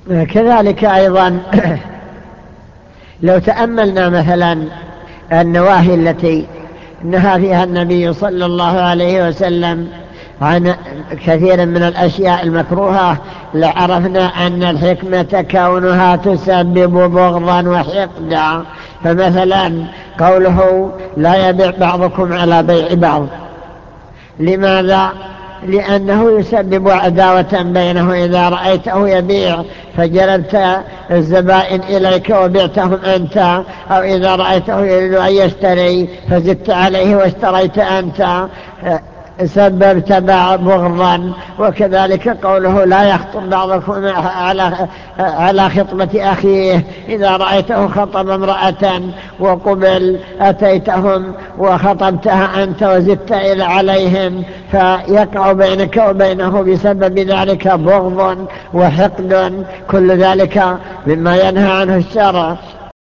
كذلك أيضا لو تأملنا مثلا النواهي التي نهى فيها النبي صلى الله عليه وسلم عن كثير من الأشياء المكروهة، لعرفنا أن الحكمة كونها تسبب بغضا وحقدا. فمثلا قوله لا يبيع بعضكم على بيع بعض، لماذا؟ لأنه يسبب عداوة بينه. إذا رأيته يبيع فجلبت الزبائن إليك وبعتهم أنت، أو إذا رأيته يريد أن يشتري فزدت عليه واشتريت أنت، سببت بغضا. وكذلك قوله لا يخطب بعضكم على خطبة أخيه، إذا رأيته خطب امرأة وقبل أتيتهم وخطبتها أنت وزدت إلى عليهم، فيقع بينك وبينه بسبب ذلك بغض وحقد. كل ذلك مما ينهى عنه الشرع.